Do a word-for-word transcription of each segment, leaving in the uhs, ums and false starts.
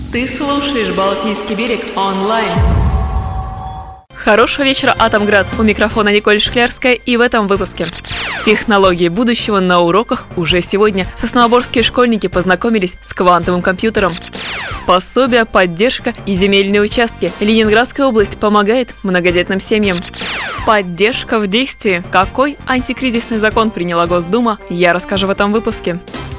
Ты слушаешь «Балтийский берег» онлайн. Хорошего вечера, Атомград! У микрофона Николь Шклярская, и в этом выпуске. Технологии будущего на уроках уже сегодня. Сосновоборские школьники познакомились с квантовым компьютером. Пособия, поддержка и земельные участки. Ленинградская область помогает многодетным семьям. Поддержка в действии. Какой антикризисный закон приняла Госдума, я расскажу в этом выпуске.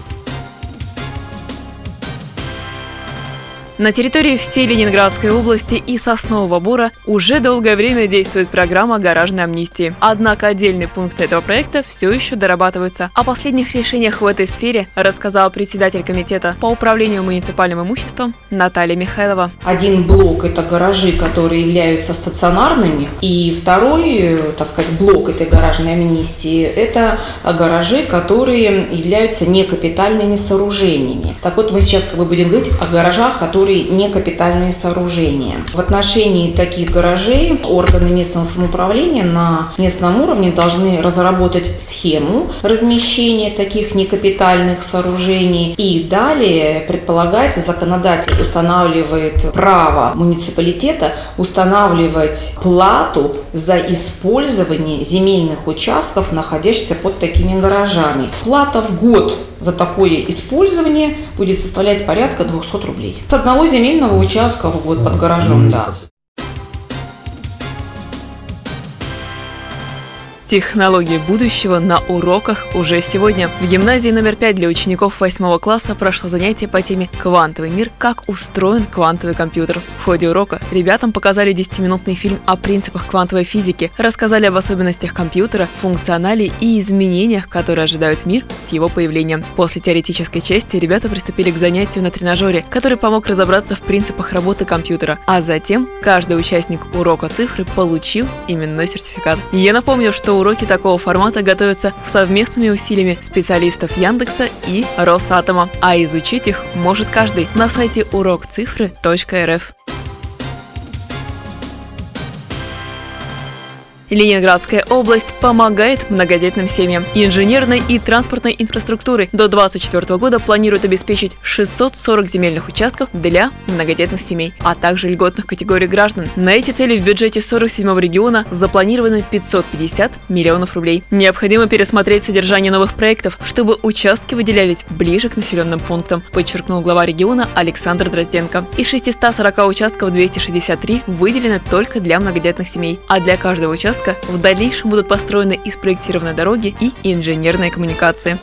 На территории всей Ленинградской области и Соснового Бора уже долгое время действует программа гаражной амнистии. Однако отдельные пункты этого проекта все еще дорабатываются. О последних решениях в этой сфере рассказала председатель комитета по управлению муниципальным имуществом Наталья Михайлова. Один блок – это гаражи, которые являются стационарными, и второй, так сказать, блок этой гаражной амнистии – это гаражи, которые являются некапитальными сооружениями. Так вот, мы сейчас как бы будем говорить о гаражах, которые не капитальные сооружения. В отношении таких гаражей органы местного самоуправления на местном уровне должны разработать схему размещения таких некапитальных сооружений. И далее предполагается, законодатель устанавливает право муниципалитета устанавливать плату за использование земельных участков, находящихся под такими гаражами. Плата в год за такое использование будет составлять порядка двухсот рублей. С одного земельного участка в год под гаражом, да. Технологии будущего на уроках уже сегодня. В гимназии номер пять для учеников восьмого класса прошло занятие по теме «Квантовый мир. Как устроен квантовый компьютер». В ходе урока ребятам показали десятиминутный фильм о принципах квантовой физики, рассказали об особенностях компьютера, функционале и изменениях, которые ожидают мир с его появлением. После теоретической части ребята приступили к занятию на тренажере, который помог разобраться в принципах работы компьютера, а затем каждый участник урока цифры получил именной сертификат. Я напомню, что уроки такого формата готовятся совместными усилиями специалистов Яндекса и Росатома, а изучить их может каждый на сайте урок цифры точка эр эф. Ленинградская область помогает многодетным семьям. Инженерной и транспортной инфраструктурой до две тысячи двадцать четвёртого года планируют обеспечить шестьсот сорок земельных участков для многодетных семей, а также льготных категорий граждан. На эти цели в бюджете сорок седьмого региона запланировано пятьсот пятьдесят миллионов рублей. Необходимо пересмотреть содержание новых проектов, чтобы участки выделялись ближе к населенным пунктам, подчеркнул глава региона Александр Дрозденко. Из шестисот сорока участков двести шестьдесят три выделены только для многодетных семей, а для каждого участка в дальнейшем будут построены и спроектированы дороги и инженерные коммуникации.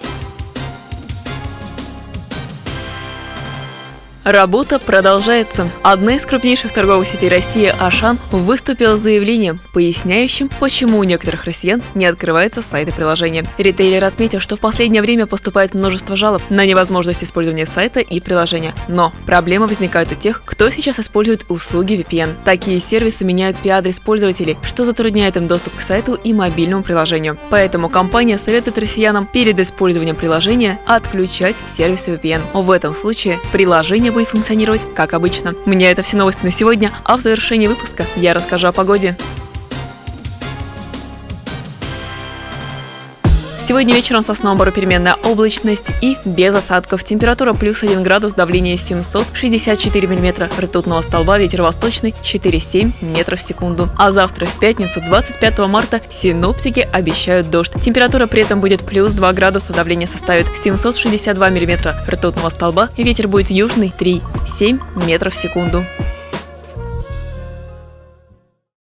Работа продолжается. Одна из крупнейших торговых сетей России, Ашан, выступила с заявлением, поясняющим, почему у некоторых россиян не открываются сайты приложения. Ритейлер отметил, что в последнее время поступает множество жалоб на невозможность использования сайта и приложения. Но проблемы возникают у тех, кто сейчас использует услуги ви пи эн. Такие сервисы меняют пи ай-адрес пользователей, что затрудняет им доступ к сайту и мобильному приложению. Поэтому компания советует россиянам перед использованием приложения отключать сервисы ви пи эн. В этом случае приложение будет функционировать как обычно. У меня это все новости на сегодня, а в завершении выпуска я расскажу о погоде. Сегодня вечером в Сосновом Бору переменная облачность и без осадков. Температура плюс один градус, давление семьсот шестьдесят четыре миллиметра ртутного столба, ветер восточный четыре целых семь десятых метров в секунду. А завтра, в пятницу, двадцать пятого марта, синоптики обещают дождь. Температура при этом будет плюс два градуса, давление составит семьсот шестьдесят два миллиметра ртутного столба, ветер будет южный три целых семь десятых метров в секунду.